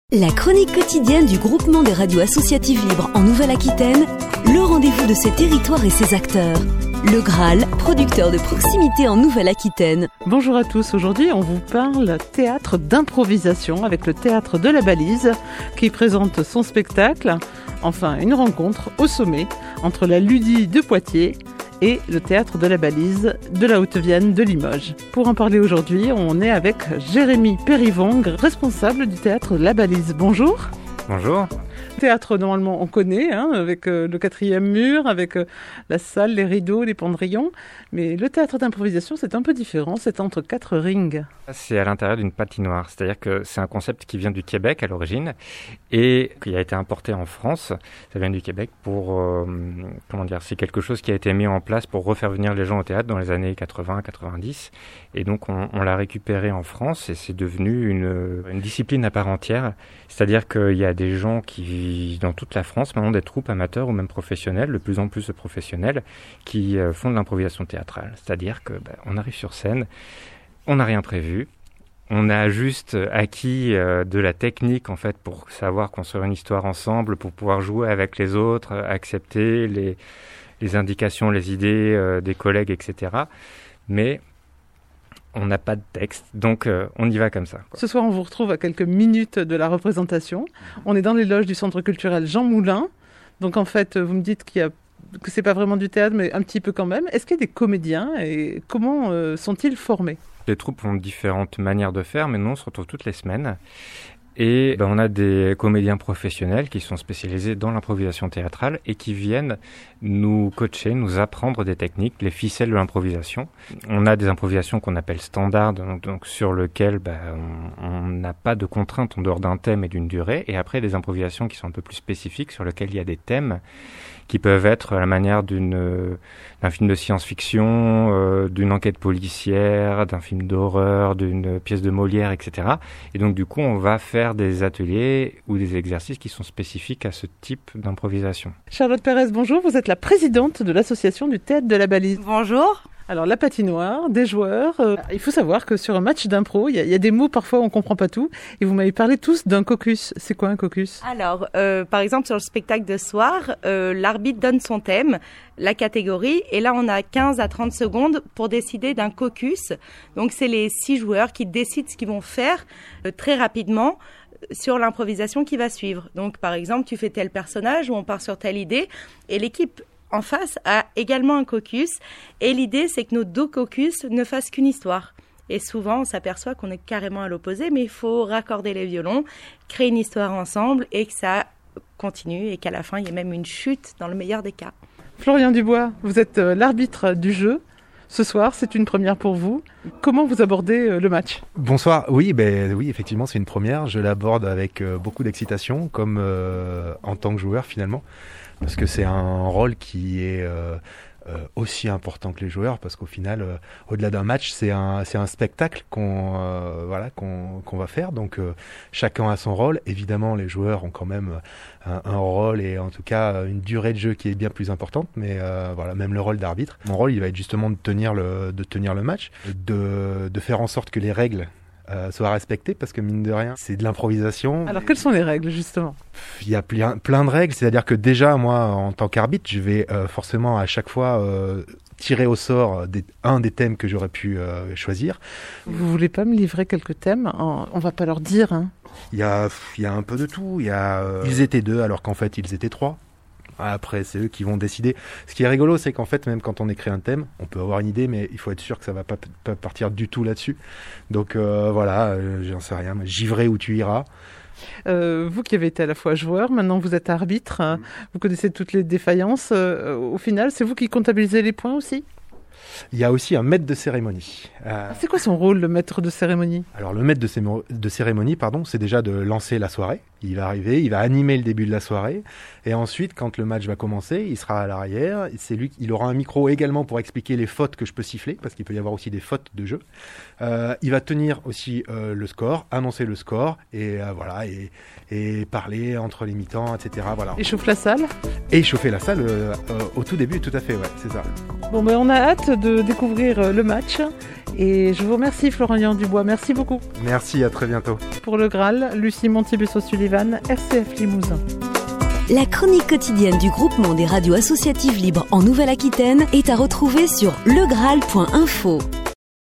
La chronique quotidienne du groupement des radios associatives libres en Nouvelle-Aquitaine, le rendez-vous de ses territoires et ses acteurs. Le Graal, producteur de proximité en Nouvelle-Aquitaine. Bonjour à tous, aujourd'hui on vous parle théâtre d'improvisation avec le Théâtre de la Balise qui présente son spectacle, enfin une rencontre au sommet entre la Ludie de Poitiers et le Théâtre de la Balise de la Haute-Vienne de Limoges. Pour en parler aujourd'hui, on est avec Jérémy Périvong, responsable du Théâtre de la Balise. Bonjour. Bonjour. Théâtre, normalement, on connaît, avec le quatrième mur, avec la salle, les rideaux, les pendrillons. Mais le théâtre d'improvisation, c'est un peu différent. C'est entre 4 rings. C'est à l'intérieur d'une patinoire. C'est-à-dire que c'est un concept qui vient du Québec à l'origine et qui a été importé en France. Ça vient du Québec pour, c'est quelque chose qui a été mis en place pour refaire venir les gens au théâtre dans les années 80-90. Et donc, on l'a récupéré en France et c'est devenu une discipline à part entière. C'est-à-dire qu'il y a des gens qui dans toute la France, maintenant des troupes amateurs ou même professionnelles, de plus en plus de professionnels, qui font de l'improvisation théâtrale. C'est-à-dire que on arrive sur scène, on n'a rien prévu, on a juste acquis de la technique en fait pour savoir construire une histoire ensemble, pour pouvoir jouer avec les autres, accepter les indications, les idées des collègues, etc. Mais on n'a pas de texte, donc on y va comme ça, quoi. Ce soir, on vous retrouve à quelques minutes de la représentation. On est dans les loges du Centre culturel Jean Moulin. Donc en fait, vous me dites que c'est pas vraiment du théâtre, mais un petit peu quand même. Est-ce qu'il y a des comédiens et comment sont-ils formés ? Les troupes ont différentes manières de faire, mais nous, on se retrouve toutes les semaines. Et on a des comédiens professionnels qui sont spécialisés dans l'improvisation théâtrale et qui viennent nous coacher, nous apprendre des techniques, les ficelles de l'improvisation. On a des improvisations qu'on appelle standards, donc sur lesquelles on n'a pas de contraintes en dehors d'un thème et d'une durée. Et après, des improvisations qui sont un peu plus spécifiques, sur lesquelles il y a des thèmes qui peuvent être à la manière d'un film de science-fiction, d'une enquête policière, d'un film d'horreur, d'une pièce de Molière, etc. Et donc, du coup, on va faire des ateliers ou des exercices qui sont spécifiques à ce type d'improvisation. Charlotte Pérez, bonjour. Vous êtes la présidente de l'association du Théâtre de la Balise. Bonjour. Alors, la patinoire, des joueurs. Il faut savoir que sur un match d'impro, il y a des mots, parfois, on comprend pas tout. Et vous m'avez parlé tous d'un caucus. C'est quoi un caucus ? Alors, par exemple, sur le spectacle de soir, l'arbitre donne son thème, la catégorie, et là, on a 15 à 30 secondes pour décider d'un caucus. Donc, c'est les 6 joueurs qui décident ce qu'ils vont faire très rapidement sur l'improvisation qui va suivre. Donc, par exemple, tu fais tel personnage ou on part sur telle idée, et l'équipe en face a également un caucus et l'idée c'est que nos 2 caucus ne fassent qu'une histoire. Et souvent on s'aperçoit qu'on est carrément à l'opposé, mais il faut raccorder les violons, créer une histoire ensemble et que ça continue et qu'à la fin il y ait même une chute dans le meilleur des cas. Florian Dubois, vous êtes l'arbitre du jeu. Ce soir, c'est une première pour vous. Comment vous abordez le match ? Bonsoir. Oui, effectivement, c'est une première. Je l'aborde avec beaucoup d'excitation, comme en tant que joueur finalement, parce que c'est un rôle qui est aussi important que les joueurs, parce qu'au final, au-delà d'un match, c'est un spectacle qu'on va faire. Donc, chacun a son rôle. Évidemment, les joueurs ont quand même un rôle et en tout cas une durée de jeu qui est bien plus importante. Mais même le rôle d'arbitre. Mon rôle, il va être justement de tenir le match, de faire en sorte que les règles soient respectées, parce que mine de rien, c'est de l'improvisation. Alors, quelles sont les règles, justement ? Il y a plein de règles, c'est-à-dire que déjà, moi, en tant qu'arbitre, je vais forcément à chaque fois tirer au sort un des thèmes que j'aurais pu choisir. Vous voulez pas me livrer quelques thèmes ? On va pas leur dire, hein. Il y a un peu de tout. Ils étaient 2 alors qu'en fait, ils étaient 3. Après, c'est eux qui vont décider. Ce qui est rigolo, c'est qu'en fait, même quand on écrit un thème, on peut avoir une idée, mais il faut être sûr que ça va pas partir du tout là-dessus. Donc j'en sais rien. J'y où tu iras. Vous qui avez été à la fois joueur, maintenant vous êtes arbitre, vous connaissez toutes les défaillances. Au final, c'est vous qui comptabilisez les points aussi ? Il y a aussi un maître de cérémonie. C'est quoi son rôle, le maître de cérémonie ? Alors le maître de cérémonie, c'est déjà de lancer la soirée. Il va arriver, il va animer le début de la soirée. Et ensuite, quand le match va commencer, il sera à l'arrière. Il aura un micro également pour expliquer les fautes que je peux siffler, parce qu'il peut y avoir aussi des fautes de jeu. Il va tenir aussi le score, annoncer le score, et parler entre les mi-temps, etc. Voilà. Échauffe la salle ? Et chauffer la salle au tout début, tout à fait, ouais, c'est ça. Bon, on a hâte de découvrir le match Et je vous remercie Florian Dubois, merci beaucoup. Merci, à très bientôt. Pour le Graal, Lucie Montibus-O'Sullivan, RCF Limousin. La chronique quotidienne du groupement des radios associatives libres en Nouvelle-Aquitaine est à retrouver sur legraal.info.